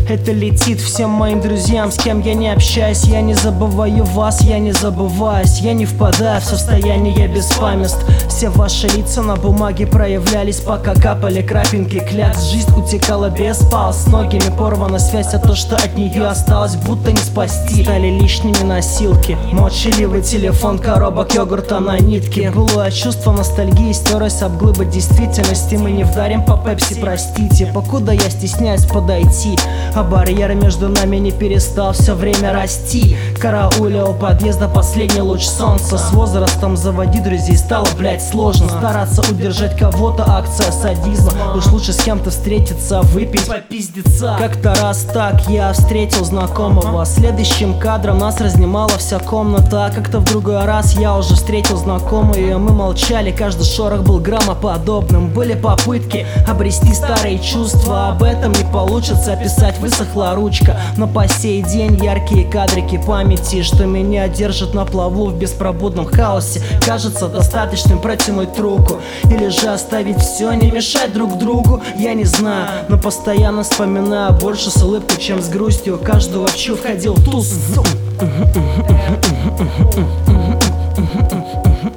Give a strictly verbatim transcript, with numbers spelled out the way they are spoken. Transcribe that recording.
Это летит всем моим друзьям, с кем я не общаюсь. Я не забываю вас, я не забываюсь. Я не впадаю в состояние беспамятств. Все ваши лица на бумаге проявлялись, пока капали крапинки клятв. Жизнь утекала без пауз, с ногами порвана связь, а то, что от нее осталось, будто не спасти. Стали лишними носилки, молчаливый телефон, коробок йогурта на нитке. Былое чувство ностальгии стерлось об глыбы действительности. Мы не вдарим по пепси, простите, покуда я стесняюсь подойти, а барьер между нами не перестал все время расти. Карауля у подъезда последний луч солнца. С возрастом заводить друзей стало, блять, сложно. Стараться удержать кого-то, акция садизма. Уж лучше с кем-то встретиться, выпить, попиздиться. Как-то раз так я встретил знакомого. Следующим кадром нас разнимала вся комната. Как-то в другой раз я уже встретил знакомую. Мы молчали, каждый шорох был громоподобным. Были попытки обрести старые чувства, об этом не получится описать, высохла ручка. Но по сей день яркие кадрики памяти, что меня держит на плаву в беспробудном хаосе. Кажется достаточным протянуть руку или же оставить все, не мешать друг другу. Я не знаю, но постоянно вспоминаю, больше с улыбкой, чем с грустью, каждого, в чью входил туз.